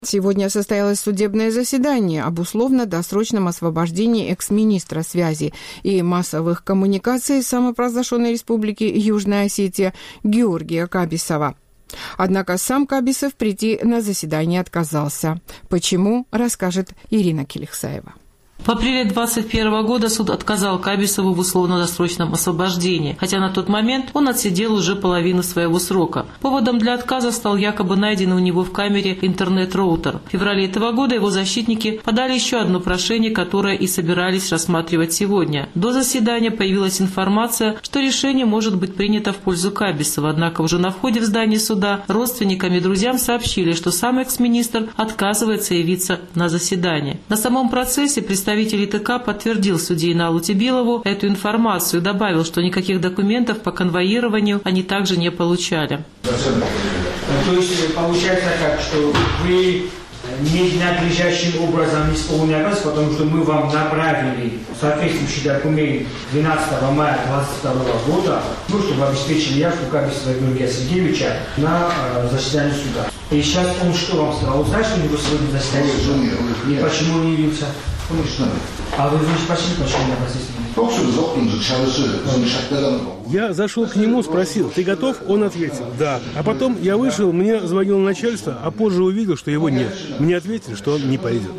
Сегодня состоялось судебное заседание об условно-досрочном освобождении экс-министра связи и массовых коммуникаций самопровозглашенной республики Южная Осетия Георгия Кабисова. Однако сам Кабисов прийти на заседание отказался. Почему, расскажет Ирина Келихсаева. В апреле 2021 года суд отказал Кабисову в условно-досрочном освобождении, хотя на тот момент он отсидел уже половину своего срока. Поводом для отказа стал якобы найденный у него в камере интернет-роутер. В феврале этого года его защитники подали еще одно прошение, которое и собирались рассматривать сегодня. До заседания появилась информация, что решение может быть принято в пользу Кабисова, однако уже на входе в здание суда родственникам и друзьям сообщили, что сам экс-министр отказывается явиться на заседание. На самом процессе представитель ИТК подтвердил судье Иналу Тибилову эту информацию и добавил, что никаких документов по конвоированию они также не получали. То есть получается так, что вы ненадлежащим образом исполняете, потому что мы вам направили соответствующий документ 12 мая 2022 года, чтобы обеспечили явку Кабисова Георгия Сергеевича на заседание суда. И сейчас он что вам сказал? Он знает, что у него сегодня заседание? Нет. Почему он не явился? А вы не спросили, почему не Я зашел к нему, спросил, ты готов? Он ответил, да. А потом я вышел, мне звонило начальство, а позже увидел, что его нет. Мне ответили, что он не пойдет.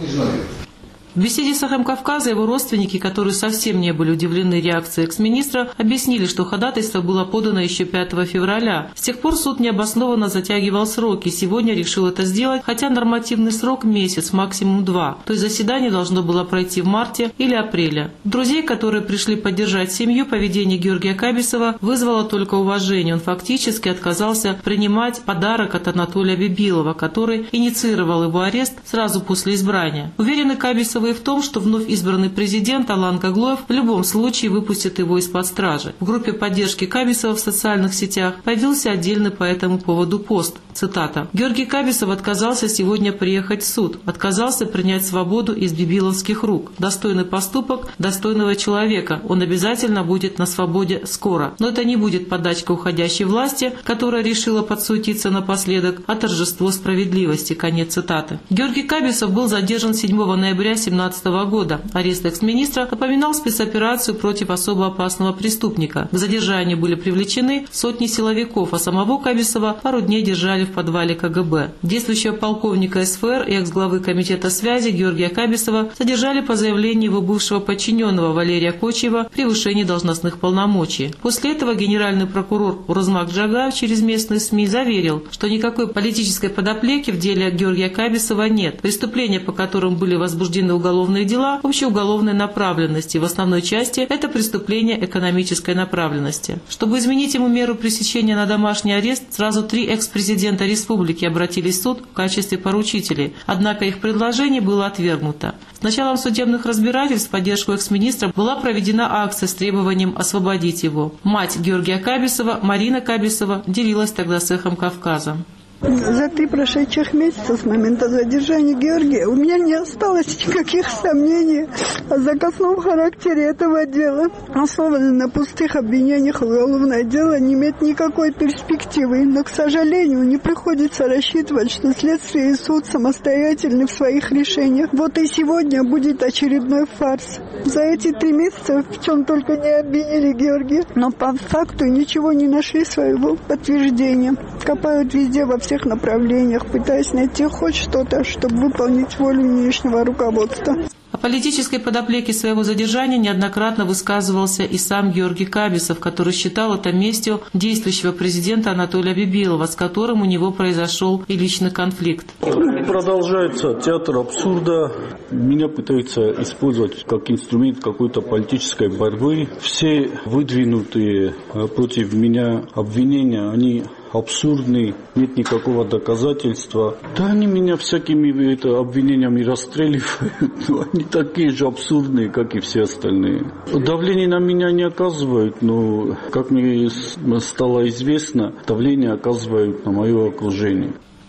В беседе с «Эхом Кавказа» его родственники, которые совсем не были удивлены реакцией экс-министра, объяснили, что ходатайство было подано еще 5 февраля. С тех пор суд необоснованно затягивал сроки, сегодня решил это сделать, хотя нормативный срок – месяц, максимум 2. То есть заседание должно было пройти в марте или апреле. Друзей, которые пришли поддержать семью, поведение Георгия Кабисова вызвало только уважение. Он фактически отказался принимать подарок от Анатолия Бибилова, который инициировал его арест сразу после избрания. Уверенный Кабисов и в том, что вновь избранный президент Алан Каглоев в любом случае выпустит его из-под стражи. В группе поддержки Кабисова в социальных сетях появился отдельный по этому поводу пост. Цитата. «Георгий Кабисов отказался сегодня приехать в суд, отказался принять свободу из бибиловских рук. Достойный поступок достойного человека. Он обязательно будет на свободе скоро. Но это не будет подачка уходящей власти, которая решила подсуетиться напоследок, а торжество справедливости». Конец цитаты. Георгий Кабисов был задержан 7 ноября 2017 года. Арест экс-министра напоминал спецоперацию против особо опасного преступника. К задержанию были привлечены сотни силовиков, а самого Кабисова пару дней держали в подвале КГБ. Действующего полковника СФР и экс-главы комитета связи Георгия Кабисова задержали по заявлению его бывшего подчиненного Валерия Кочиева в превышении должностных полномочий. После этого генеральный прокурор Урузмак Джагаев через местные СМИ заверил, что никакой политической подоплеки в деле Георгия Кабисова нет. Преступления, по которым были возбуждены уголовные дела общеуголовной направленности. В основной части это преступление экономической направленности. Чтобы изменить ему меру пресечения на домашний арест, сразу 3 экс-президента республики обратились в суд в качестве поручителей. Однако их предложение было отвергнуто. С началом судебных разбирательств в поддержку экс-министра была проведена акция с требованием освободить его. Мать Георгия Кабисова, Марина Кабисова, делилась тогда с «Эхом Кавказа». За 3 прошедших месяца с момента задержания Георгия у меня не осталось никаких сомнений о заказном характере этого дела. Основанное на пустых обвинениях уголовное дело не имеет никакой перспективы, но, к сожалению, не приходится рассчитывать, что следствие и суд самостоятельны в своих решениях. Вот и сегодня будет очередной фарс. За эти 3 месяца в чем только не обвинили Георгия, но по факту ничего не нашли своего подтверждения. Копают везде, во всех направлениях, пытаясь найти хоть что-то, чтобы выполнить волю нынешнего руководства. О политической подоплеке своего задержания неоднократно высказывался и сам Георгий Кабисов, который считал это местью действующего президента Анатолия Бибилова, с которым у него произошел и личный конфликт. Продолжается театр абсурда. Меня пытаются использовать как инструмент какой-то политической борьбы. Все выдвинутые против меня обвинения, они абсурдный, нет никакого доказательства. Да они меня всякими обвинениями расстреливают, но они такие же абсурдные, как и все остальные. Давление на меня не оказывают, но, как мне стало известно, давление оказывают на мое окружение.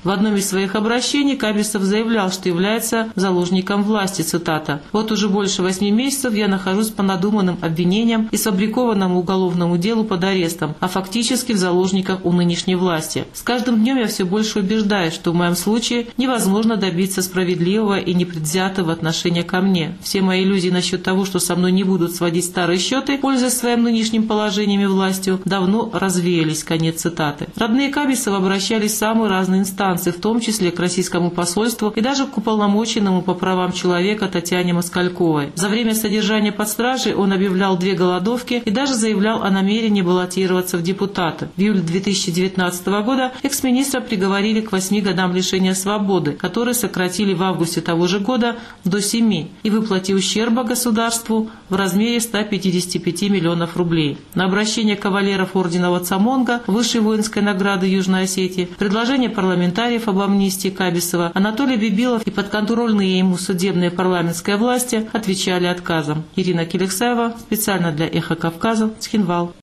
В одном из своих обращений Кабисов заявлял, что является заложником власти, цитата. «Вот уже больше 8 месяцев я нахожусь по надуманным обвинениям и сфабрикованному уголовному делу под арестом, а фактически в заложниках у нынешней власти. С каждым днем я все больше убеждаюсь, что в моем случае невозможно добиться справедливого и непредвзятого отношения ко мне. Все мои иллюзии насчет того, что со мной не будут сводить старые счеты, пользуясь своим нынешним положением и властью, давно развеялись». Конец цитаты. Родные Кабисова обращались в самые разные инстанции, в том числе к российскому посольству и даже к уполномоченному по правам человека Татьяне Москальковой. За время содержания под стражей он объявлял 2 голодовки и даже заявлял о намерении баллотироваться в депутаты. В июле 2019 года экс-министра приговорили к 8 годам лишения свободы, которые сократили в августе того же года до 7, и выплате ущерба государству в размере 155 миллионов рублей. На обращение кавалеров ордена Вацамонга, высшей воинской награды Южной Осетии, предложение парламентариев об амнистии Кабисова, Анатолий Бибилов и подконтрольные ему судебные парламентские власти отвечали отказом. Ирина Келексаева, специально для «Эхо Кавказа», Цхинвал.